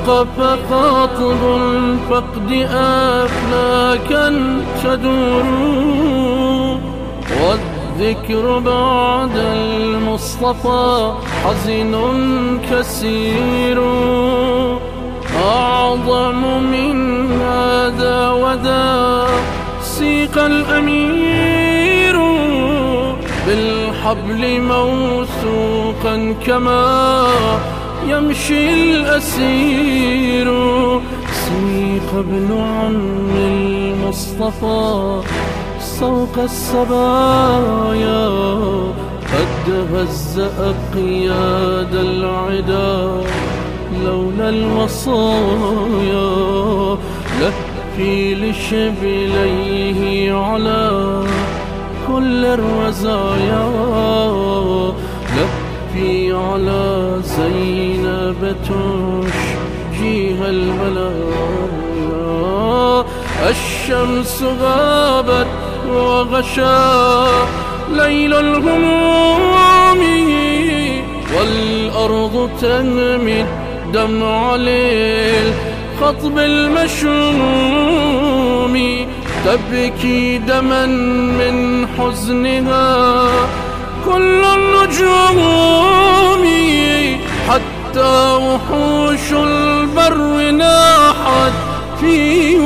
وقف خاطب الفقد أفلاكا تدور، والذكر بعد المصطفى حزن كسير. أعظم من هذا وذا سيق الأمير، بالحبل موثوقا كما يمشي الأسير. سيق ابن عم المصطفى سوق السبايا، قد هز أقياد العدا لولا الوصايا. لهفي لشبليه على كل الرزايا، لهفي على زينب تشجيها البلايا. الشمس غابت وغشى ليل الهموم، والأرض تنمي الدمع للخطب المشوم. تبكي دما من حزنها كل النجوم، حتى وحوش البر ناحت في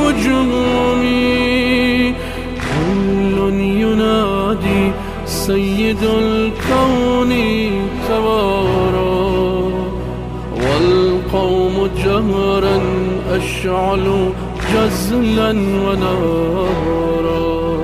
وجومي. كل ينادي سيد الكون توارى، والقوم جهرا أشعلوا جزلا ونارا.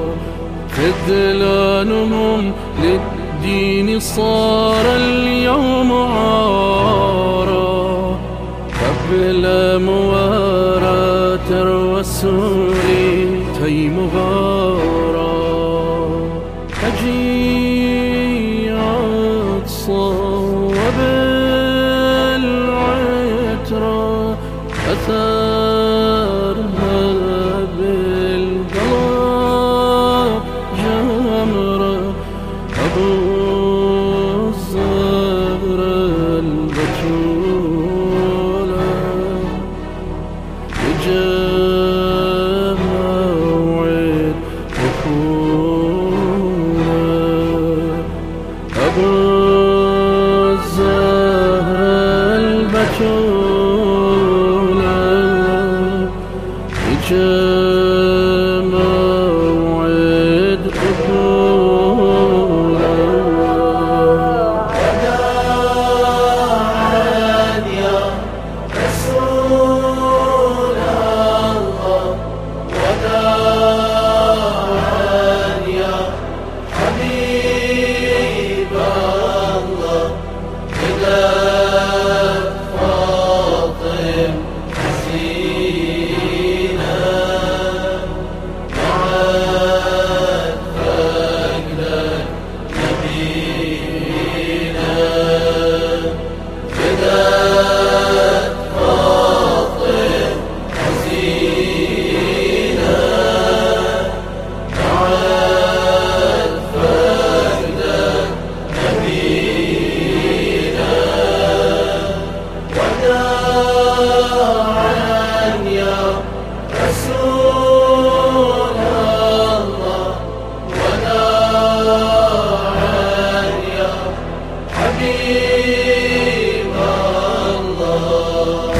خذلانهم للدين صار اليوم عارا، قبل مواراة الرسول تيم غارا. هجيعت صوب العترة أثارها بالقلب جمرة. أبو الزهرة البتولة وجاء موعد وفولة. أبو الزهرة البتولة وجاء موعد وفولة. وداعا يا رسول الله، وداعا يا حبيب الله. فداك فاطم حسينة، معاك فقدك نبينا. فداك فاطم حسينة، معاك فقدك نبينا. وداعا يا رسول الله، وداعا يا حبيب الله.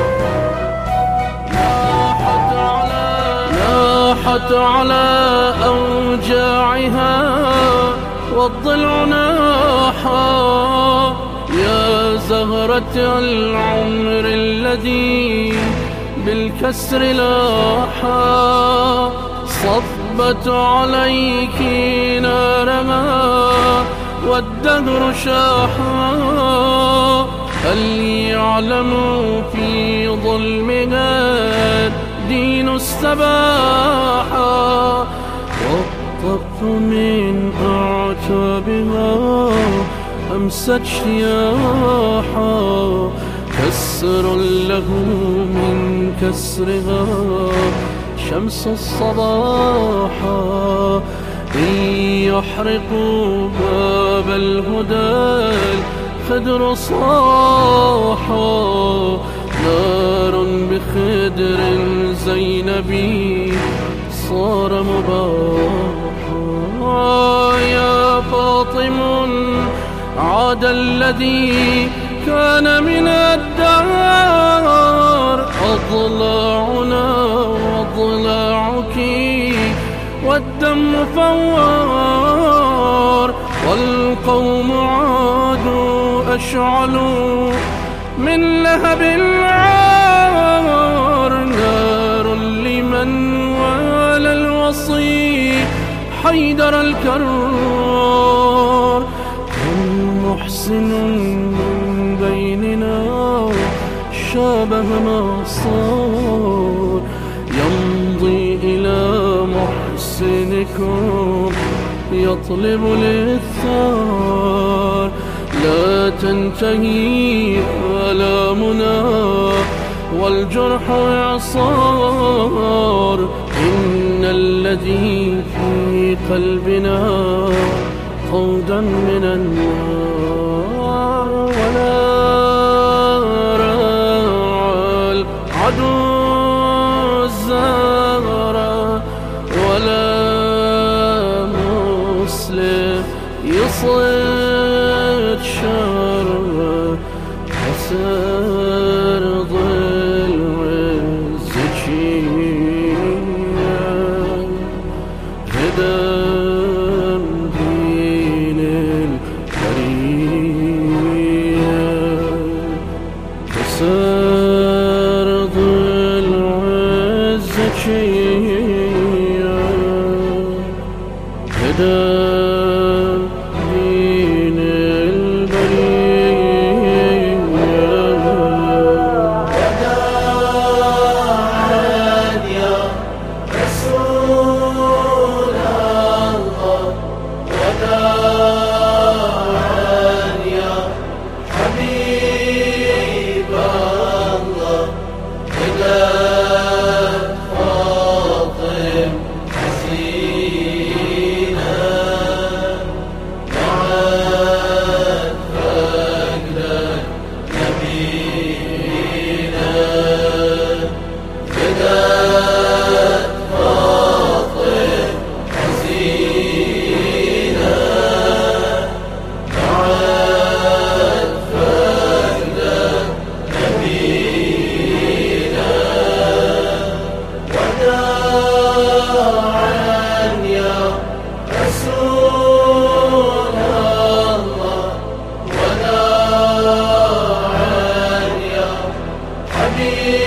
ناحت على أوجاعها والضلع ناحا، يا زهرة العمر الذي بالكسر لاحا. صبت عليك نارما والدهر شاحا، هل يعلم في ظلمها الدين السباحا. والطف من أعتابها أمست اشتياحا، كسر له من كسرها شمس الصباحا. إن يحرقوا باب الهدى الخدر صاحا، لا النبي صار مباحا. يا فاطم عاد الذي كان من الدار، أضلاعنا وأضلاعك والدم فوار، والقوم عادوا أشعلوا من لهب العار، نار لمن والى الوصي حيدر الكرار. كم محسن من بيننا شابه ما صار، يمضي إلى محسنكم يطلب للثار. لا تنتهي آلامنا والجرح إعصار، إن الذي في قلبنا قودا من النار. ولا راعى العدو الزهرة ولا مسلم يصيد شر، حسر ظل والزكية هدم دين البرية، حسر ظل والزكية هدم دين البرية. وداعا يا رسول الله، وداعا يا حبيب الله، بدأت فاطم حزينة، بعد فقدك نبينا. بدأت فاطم حزينة، بعد فقدك نبينا. وداعا يا رسول الله، وداعا يا حبيب